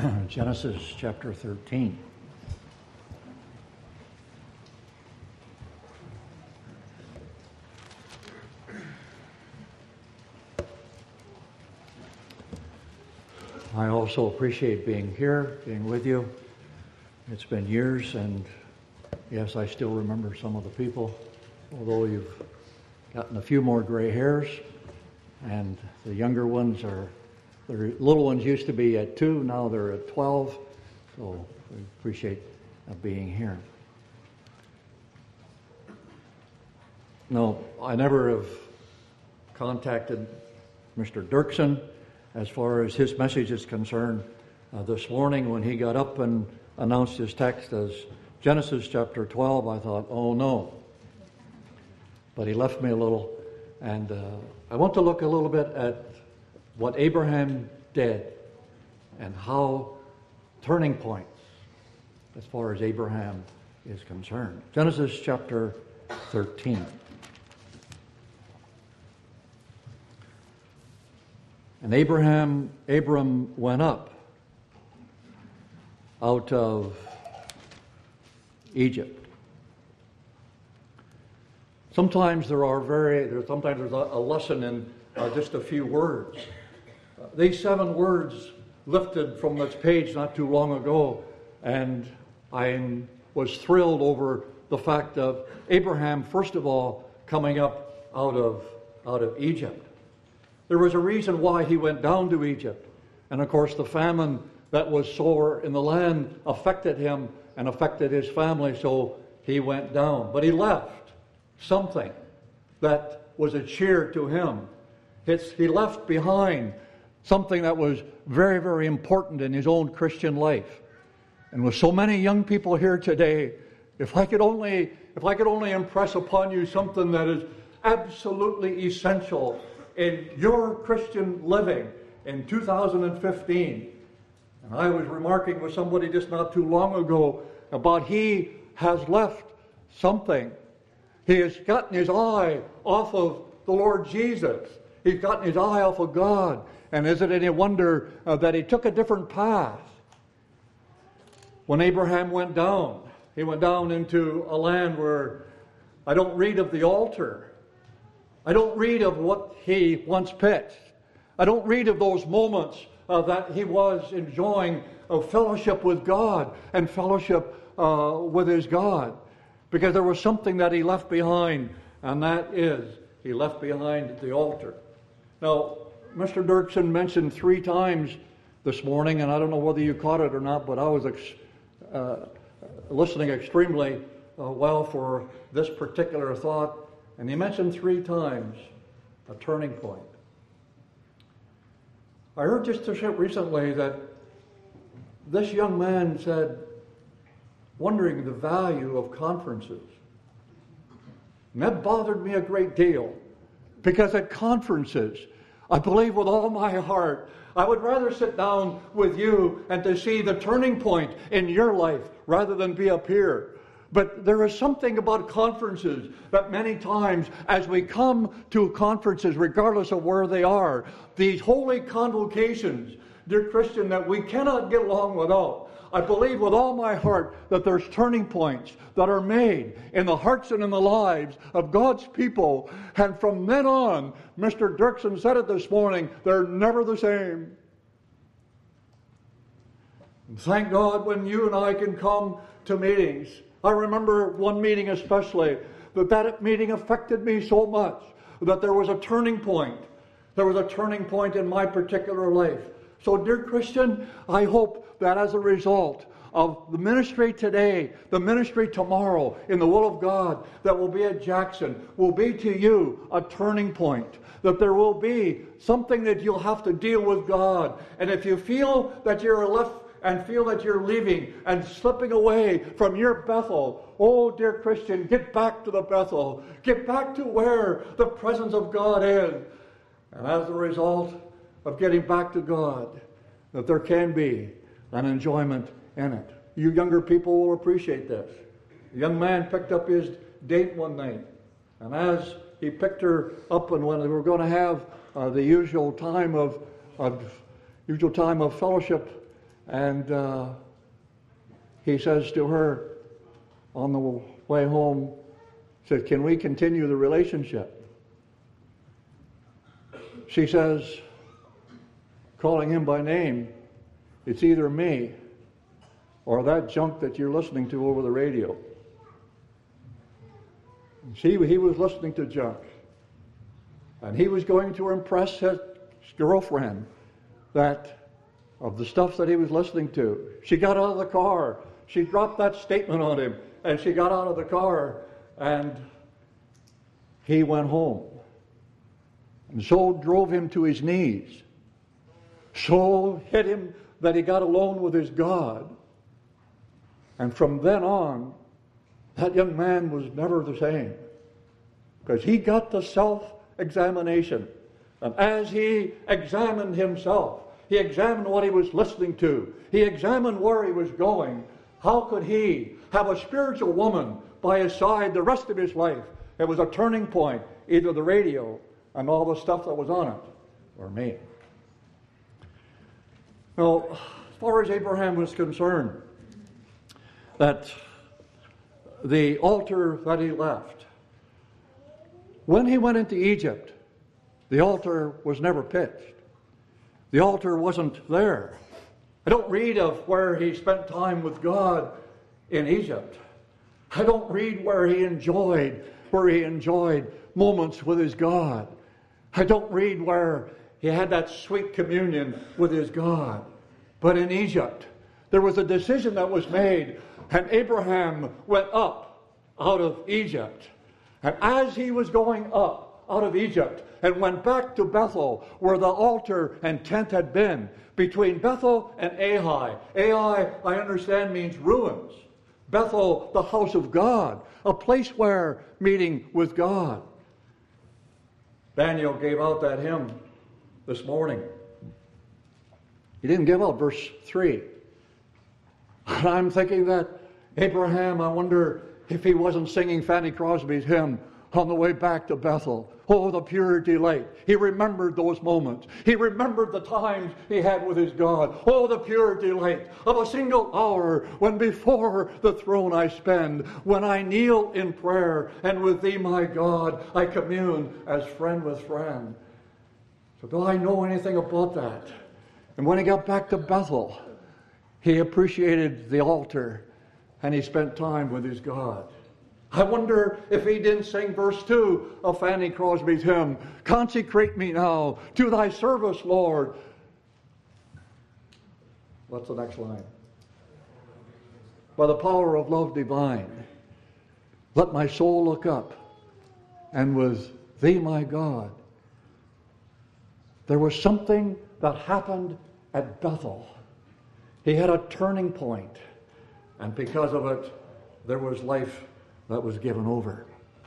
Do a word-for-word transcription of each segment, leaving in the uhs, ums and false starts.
Genesis chapter thirteen. I also appreciate being here, being with you. It's been years, and yes, I still remember some of the people, although you've gotten a few more gray hairs, and the younger ones are, the little ones used to be at two, now they're at twelve, so we appreciate uh, being here. No, I never have contacted Mister Dirksen as far as his message is concerned. Uh, this morning when he got up and announced his text as Genesis chapter twelve, I thought, oh no. But he left me a little, and uh, I want to look a little bit at what Abraham did and how turning points as far as Abraham is concerned. Genesis chapter thirteen. And Abraham, Abram went up out of Egypt. Sometimes there are very, there, sometimes there's a, a lesson in uh, just a few words. Uh, these seven words lifted from this page not too long ago, and I was thrilled over the fact of Abraham, first of all, coming up out of out of Egypt. There was a reason why he went down to Egypt. And of course, the famine that was sore in the land affected him and affected his family, so he went down. But he left something that was a cheer to him. It's, he left behind something that was very, very important in his own Christian life. And with so many young people here today, if I could only, if I could only impress upon you something that is absolutely essential in your Christian living in two thousand fifteen. And I was remarking with somebody just not too long ago about he has left something. He has gotten his eye off of the Lord Jesus. He's gotten his eye off of God. And is it any wonder uh, that he took a different path? When Abraham went down, he went down into a land where I don't read of the altar. I don't read of what he once pitched. I don't read of those moments uh, that he was enjoying of fellowship with God and fellowship uh, with his God. Because there was something that he left behind, and that is, he left behind the altar. Now, Mister Dirksen mentioned three times this morning, and I don't know whether you caught it or not, but I was ex- uh, listening extremely uh, well for this particular thought. And he mentioned three times a turning point. I heard just recently that this young man said, wondering the value of conferences. And that bothered me a great deal, because at conferences, I believe with all my heart, I would rather sit down with you and to see the turning point in your life rather than be up here. But there is something about conferences that many times as we come to conferences, regardless of where they are, these holy convocations, dear Christian, that we cannot get along without. I believe with all my heart that there's turning points that are made in the hearts and in the lives of God's people. And from then on, Mister Dirksen said it this morning, they're never the same. And thank God when you and I can come to meetings. I remember one meeting especially, that that meeting affected me so much that there was a turning point. There was a turning point in my particular life. So, dear Christian, I hope that as a result of the ministry today, the ministry tomorrow, in the will of God, that will be at Jackson, will be to you a turning point. That there will be something that you'll have to deal with God. And if you feel that you're left and feel that you're leaving and slipping away from your Bethel, oh, dear Christian, get back to the Bethel. Get back to where the presence of God is. And as a result of getting back to God, that there can be an enjoyment in it. You younger people will appreciate this. The young man picked up his date one night, and as he picked her up, and when they were going to have uh, the usual time of, of usual time of fellowship And uh, he says to her on the way home, said, "Can we continue the relationship?" She says, calling him by name, "It's either me or that junk that you're listening to over the radio." See, he was listening to junk. And he was going to impress his girlfriend that of the stuff that he was listening to. She got out of the car. She dropped that statement on him. And she got out of the car. And he went home. And so drove him to his knees. So hit him that he got alone with his God. And from then on, that young man was never the same. Because he got the self-examination. And as he examined himself, he examined what he was listening to, he examined where he was going, how could he have a spiritual woman by his side the rest of his life? It was a turning point, either the radio and all the stuff that was on it, or me. Now, as far as Abraham was concerned, that the altar that he left, when he went into Egypt, the altar was never pitched. The altar wasn't there. I don't read of where he spent time with God in Egypt. I don't read where he enjoyed, where he enjoyed moments with his God. I don't read where he had that sweet communion with his God. But in Egypt, there was a decision that was made, and Abraham went up out of Egypt. And as he was going up out of Egypt and went back to Bethel, where the altar and tent had been, between Bethel and Ai. Ai, I understand, means ruins. Bethel, the house of God, a place where meeting with God. Daniel gave out that hymn this morning. He didn't give out verse three. And I'm thinking that Abraham, I wonder if he wasn't singing Fanny Crosby's hymn on the way back to Bethel. Oh, the pure delight. He remembered those moments. He remembered the times he had with his God. Oh, the pure delight of a single hour when before the throne I spend, when I kneel in prayer, and with thee, my God, I commune as friend with friend. So do I know anything about that? And when he got back to Bethel, he appreciated the altar and he spent time with his God. I wonder if he didn't sing verse two of Fanny Crosby's hymn, "Consecrate me now to thy service, Lord." What's the next line? "By the power of love divine, let my soul look up, and with thee, my God." There was something that happened at Bethel. He had a turning point, and because of it, there was life that was given over.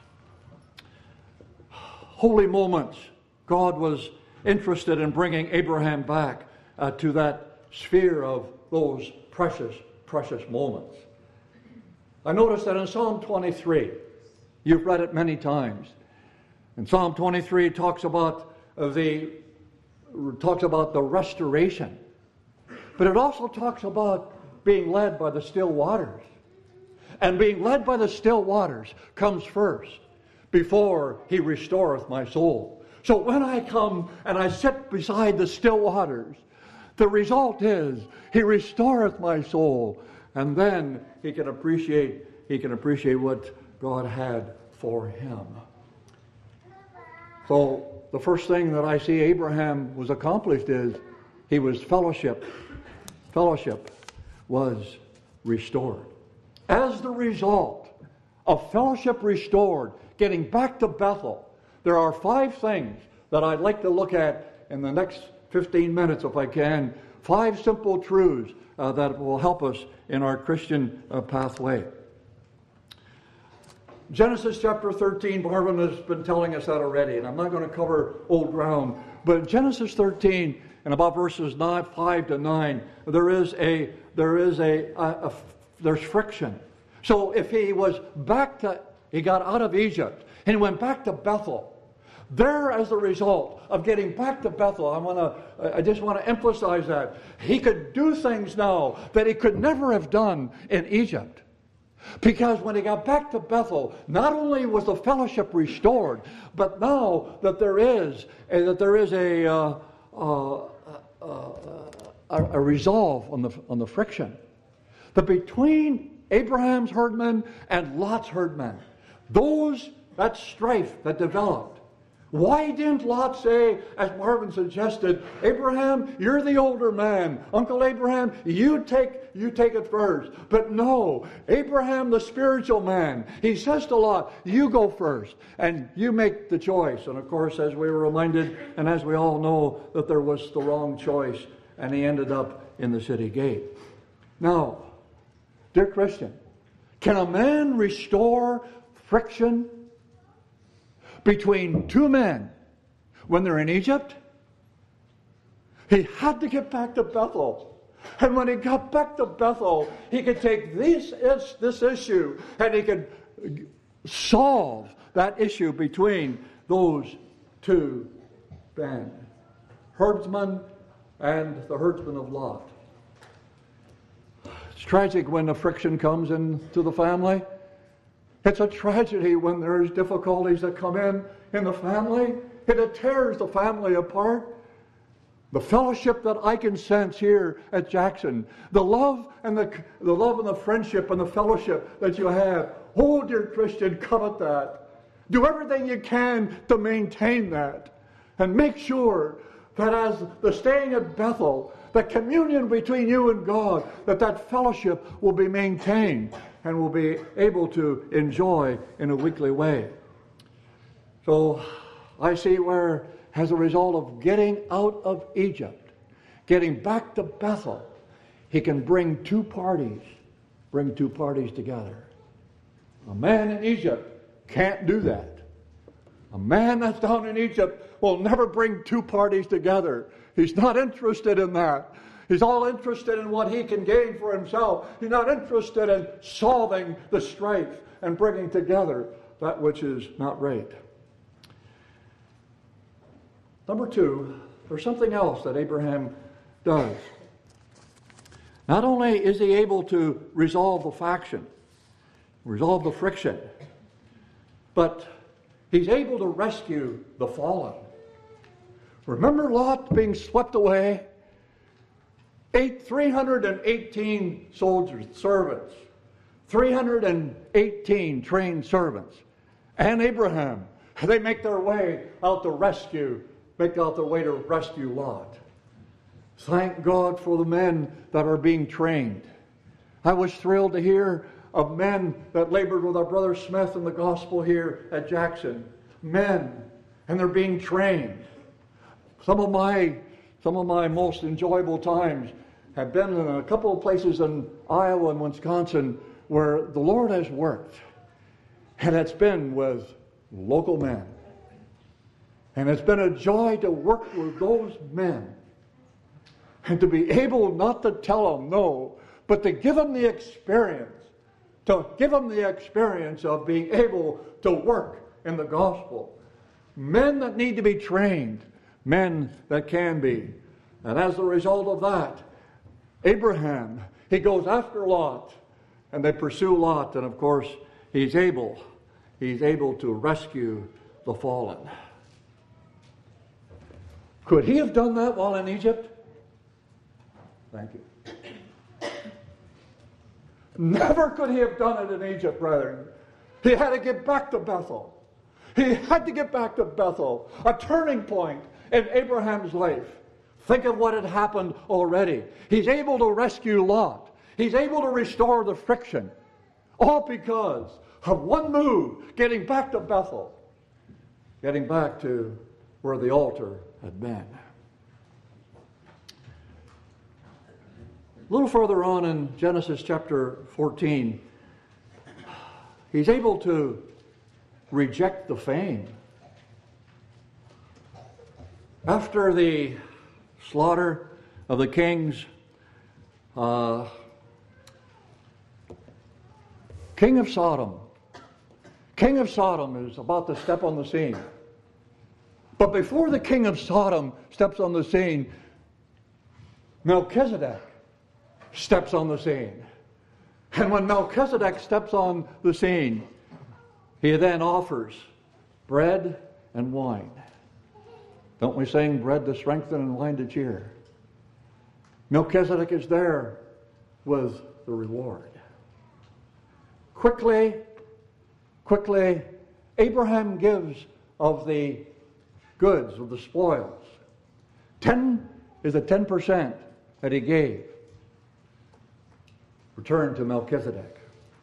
Holy moments. God was interested in bringing Abraham back uh, to that sphere of those precious, precious moments. I noticed that in Psalm twenty-three, you've read it many times. In Psalm twenty-three, it talks about uh, the talks about the restoration, but it also talks about being led by the still waters. And being led by the still waters comes first, before he restoreth my soul. So when I come and I sit beside the still waters, the result is he restoreth my soul, and then he can appreciate he can appreciate what God had for him. So the first thing that I see Abraham was accomplished is he was fellowship. Fellowship was restored. As the result of fellowship restored, getting back to Bethel, there are five things that I'd like to look at in the next fifteen minutes, if I can. Five simple truths uh, that will help us in our Christian uh, pathway. Genesis chapter thirteen, Marvin has been telling us that already, and I'm not going to cover old ground, but Genesis thirteen, and about verses nine, five to nine, there is a there is a, a, a there's friction. So if he was back to, he got out of Egypt and he went back to Bethel, There, as a result of getting back to Bethel, I want to, I just want to emphasize that he could do things now that he could never have done in Egypt. Because when he got back to Bethel, not only was the fellowship restored, but now that there is that there is a uh, uh, uh, a, a resolve on the on the friction, that between Abraham's herdmen and Lot's herdmen, those that strife that developed. Why didn't Lot say, as Marvin suggested, Abraham, you're the older man. Uncle Abraham, you take you take it first. But no, Abraham, the spiritual man, he says to Lot, you go first, and you make the choice. And of course, as we were reminded, and as we all know, that there was the wrong choice, and he ended up in the city gate. Now, dear Christian, can a man restore friction between two men when they're in Egypt? He had to get back to Bethel. And when he got back to Bethel, he could take this, this issue and he could solve that issue between those two men, herdsman and the herdsman of Lot. It's tragic when the friction comes into the family. It's a tragedy when there's difficulties that come in in the family. It tears the family apart. The fellowship that I can sense here at Jackson, the love and the, the love and the friendship and the fellowship that you have. Oh, dear Christian, covet that. Do everything you can to maintain that. And make sure that as the staying at Bethel, the communion between you and God, that that fellowship will be maintained and will be able to enjoy in a weekly way. So I see where, as a result of getting out of Egypt, getting back to Bethel, he can bring two parties, bring two parties together. A man in Egypt can't do that. A man that's down in Egypt will never bring two parties together. He's not interested in that. He's all interested in what he can gain for himself. He's not interested in solving the strife and bringing together that which is not right. Number two, there's something else that Abraham does. Not only is he able to resolve the faction, resolve the friction, but he's able to rescue the fallen. Remember Lot being swept away? Eight, three hundred eighteen soldiers, servants, three hundred eighteen trained servants, and Abraham. They make their way out to rescue make out their way to rescue Lot. Thank God for the men that are being trained. I was thrilled to hear of men that labored with our brother Smith in the gospel here at Jackson. Men, and they're being trained. Some of my some of my most enjoyable times have been in a couple of places in Iowa and Wisconsin where the Lord has worked. And it's been with local men. And it's been a joy to work with those men and to be able not to tell them no, but to give them the experience, to give them the experience of being able to work in the gospel. Men that need to be trained, men that can be. And as a result of that, Abraham, he goes after Lot, and they pursue Lot, and of course, he's able, he's able to rescue the fallen. Could he have done that while in Egypt? Thank you. Never could he have done it in Egypt, brethren. He had to get back to Bethel. He had to get back to Bethel, a turning point in Abraham's life. Think of what had happened already. He's able to rescue Lot. He's able to restore the friction. All because of one move, getting back to Bethel. Getting back to where the altar had been. A little further on in Genesis chapter fourteen, he's able to reject the fame. After the slaughter of the kings, uh, King of Sodom, King of Sodom is about to step on the scene. But before the king of Sodom steps on the scene, Melchizedek steps on the scene. And when Melchizedek steps on the scene, he then offers bread and wine. Don't we sing bread to strengthen and wine to cheer? Melchizedek is there with the reward. Quickly, quickly, Abraham gives of the goods, of the spoils. Ten is the ten percent that he gave. Returned to Melchizedek.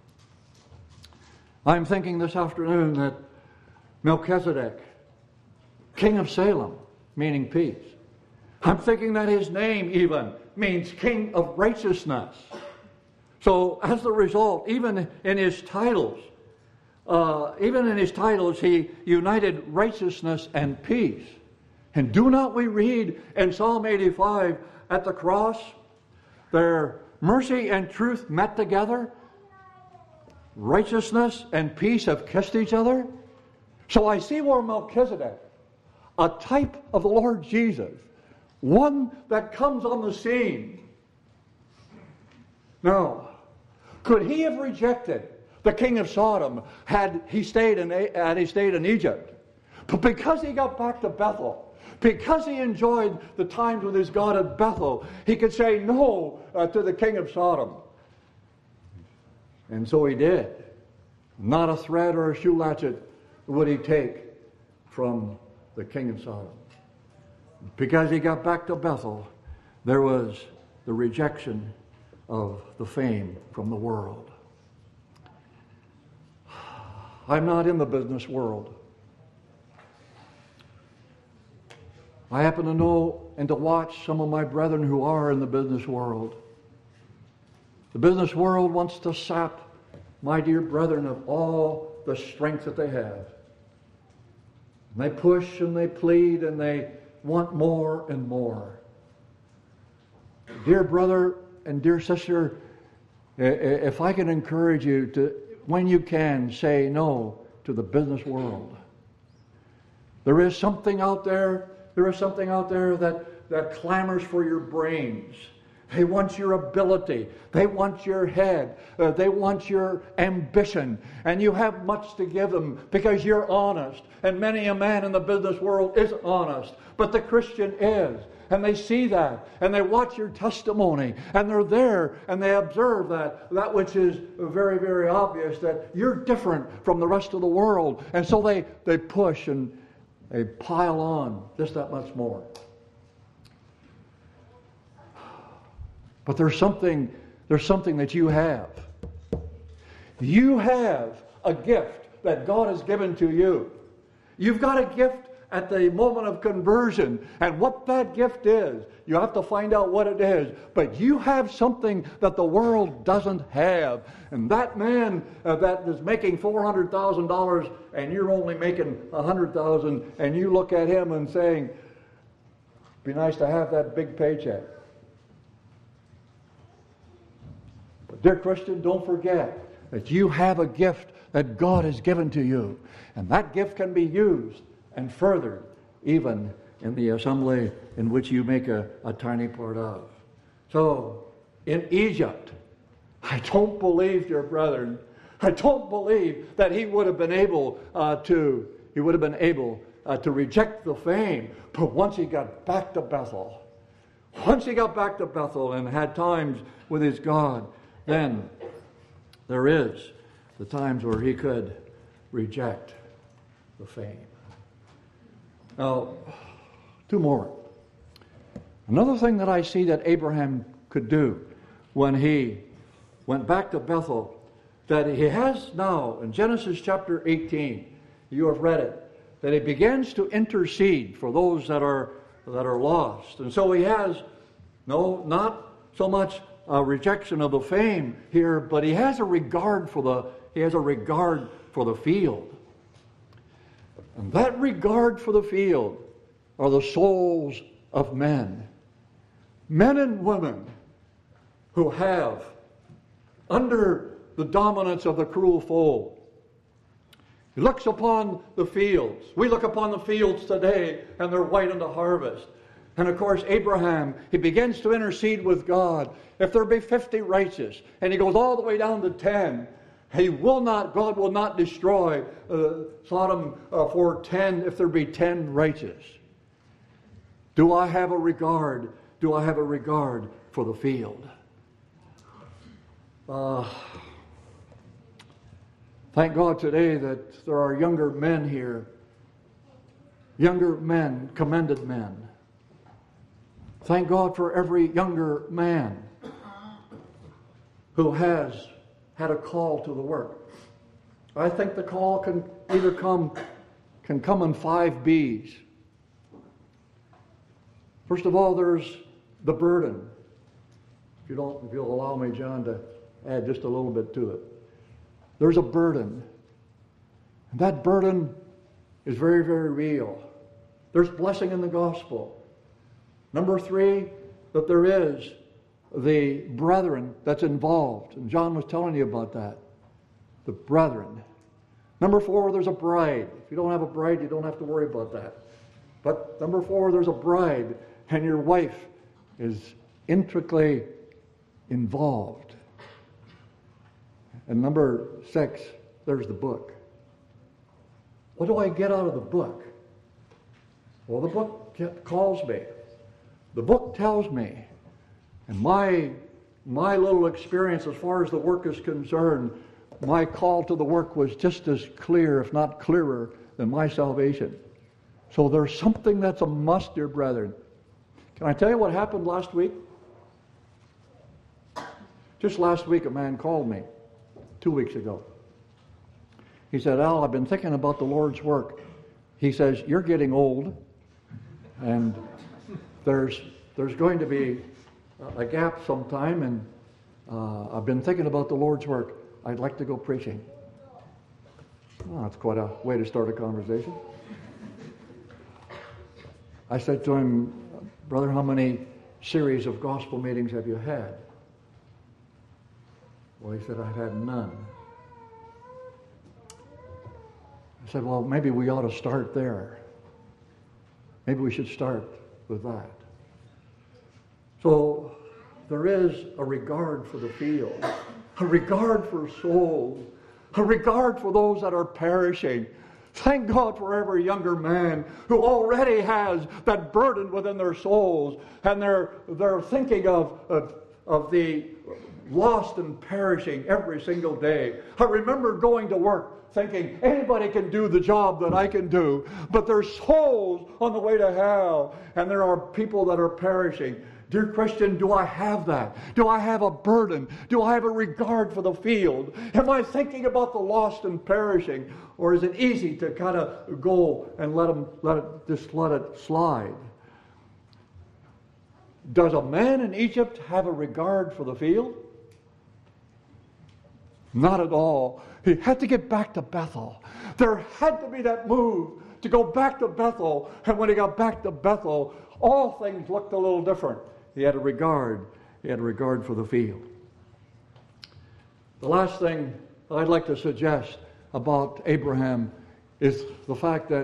I'm thinking this afternoon that Melchizedek, king of Salem, meaning peace. I'm thinking that his name even means king of righteousness. So as the result, even in his titles, uh, even in his titles, he united righteousness and peace. And do not we read in Psalm eighty-five, at the cross, their mercy and truth met together. Righteousness and peace have kissed each other. So I see where Melchizedek, a type of the Lord Jesus, one that comes on the scene. Now, could he have rejected the king of Sodom had he stayed in, had he stayed in Egypt? But because he got back to Bethel, because he enjoyed the times with his God at Bethel, he could say no uh, to the king of Sodom. And so he did. Not a thread or a shoe latchet would he take from the king of Sodom. Because he got back to Bethel, there was the rejection of the fame from the world. I'm not in the business world. I happen to know and to watch some of my brethren who are in the business world. The business world wants to sap my dear brethren of all the strength that they have. And they push and they plead and they want more and more. Dear brother and dear sister, if I can encourage you to, when you can, say no to the business world. There is something out there, there is something out there that, that clamors for your brains. They want your ability. They want your head. Uh, they want your ambition. And you have much to give them because you're honest. And many a man in the business world is honest. But the Christian is. And they see that. And they watch your testimony. And they're there. And they observe that. That which is very, very obvious. That you're different from the rest of the world. And so they, they push and they pile on just that much more. But there's something, there's something that you have. You have a gift that God has given to you. You've got a gift at the moment of conversion. And what that gift is, you have to find out what it is. But you have something that the world doesn't have. And that man uh, that is making four hundred thousand dollars and you're only making one hundred thousand dollars, and you look at him and saying, it'd be nice to have that big paycheck. But dear Christian, don't forget that you have a gift that God has given to you. And that gift can be used and furthered even in the assembly in which you make a, a tiny part of. So, in Egypt, I don't believe, dear brethren, I don't believe that he would have been able uh, to, he would have been able uh, to reject the fame. But once he got back to Bethel, once he got back to Bethel and had times with his God, then there is the times where he could reject the fame. Now, two more. Another thing that I see that Abraham could do when he went back to Bethel, that he has now, in Genesis chapter eighteen, you have read it, that he begins to intercede for those that are that are lost. And so he has, no, not so much a rejection of the fame here, but he has a regard for the he has a regard for the field. And that regard for the field are the souls of men. Men and women who have, under the dominance of the cruel foe, He looks upon the fields. We look upon the fields today, and they're white unto harvest. And of course, Abraham, he begins to intercede with God. If there be fifty righteous, and he goes all the way down to ten, he will not, God will not destroy uh, Sodom uh, for ten if there be ten righteous. Do I have a regard? Do I have a regard for the field? Uh, thank God today that there are younger men here. Younger men, commended men. Thank God for every younger man who has had a call to the work. I think the call can either come can come in five B's. First of all, there's the burden. If you don't, if you'll allow me, John, to add just a little bit to it. There's a burden. And that burden is very, very real. There's blessing in the gospel. Number three, that there is the brethren that's involved. And John was telling you about that. The brethren. Number four, there's a bride. If you don't have a bride, you don't have to worry about that. But number four, there's a bride, and your wife is intricately involved. And number six, there's the book. What do I get out of the book? Well, the book calls me. The book tells me. And my, my little experience as far as the work is concerned, my call to the work was just as clear, if not clearer, than my salvation. So there's something that's a must, dear brethren. Can I tell you what happened last week? Just last week, a man called me, two weeks ago. He said, Al, I've been thinking about the Lord's work. He says, you're getting old, and there's there's going to be a gap sometime, and uh, I've been thinking about the Lord's work. I'd like to go preaching. Well, that's quite a way to start a conversation. I said to him, brother, how many series of gospel meetings have you had? Well, he said, I've had none. I said, well, maybe we ought to start there. Maybe we should start with that. So there is a regard for the field, a regard for souls, a regard for those that are perishing. Thank God for every younger man who already has that burden within their souls, and they're they're thinking of, of, of the lost and perishing every single day. I remember going to work thinking, anybody can do the job that I can do, but there's souls on the way to hell, and there are people that are perishing. Dear Christian, do I have that? Do I have a burden? Do I have a regard for the field? Am I thinking about the lost and perishing? Or is it easy to kind of go and let them, let it, just let it slide? Does a man in Egypt have a regard for the field? Not at all. He had to get back to Bethel. There had to be that move to go back to Bethel. And when he got back to Bethel, all things looked a little different. He had a regard. He had a regard for the field. The last thing I'd like to suggest about Abraham is the fact that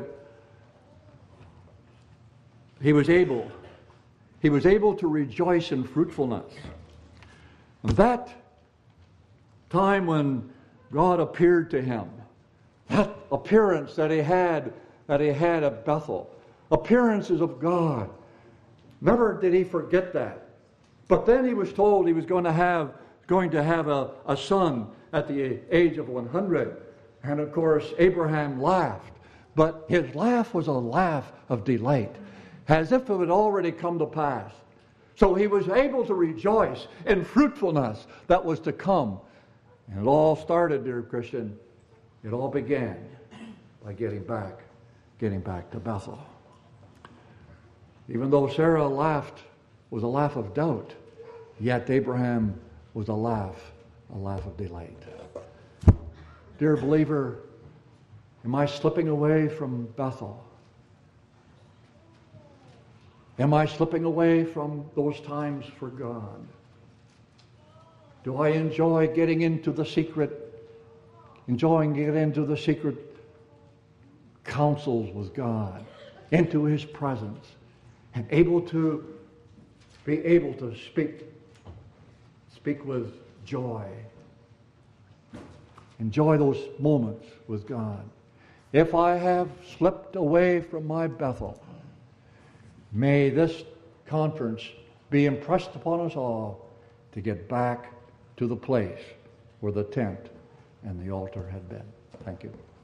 he was able, he was able to rejoice in fruitfulness. And that time when God appeared to him, that appearance that he had, that he had at Bethel, appearances of God. Never did he forget that. But then he was told he was going to have going to have a, a son at the age of one hundred. And of course, Abraham laughed. But his laugh was a laugh of delight, as if it had already come to pass. So he was able to rejoice in fruitfulness that was to come. And it all started, dear Christian, it all began by getting back, getting back to Bethel. Even though Sarah laughed, was a laugh of doubt, yet Abraham was a laugh, a laugh of delight. Dear believer, am I slipping away from Bethel? Am I slipping away from those times for God? Do I enjoy getting into the secret, enjoying getting into the secret counsels with God, into His presence, and able to be able to speak, speak with joy. Enjoy those moments with God. If I have slipped away from my Bethel, may this conference be impressed upon us all to get back to the place where the tent and the altar had been. Thank you.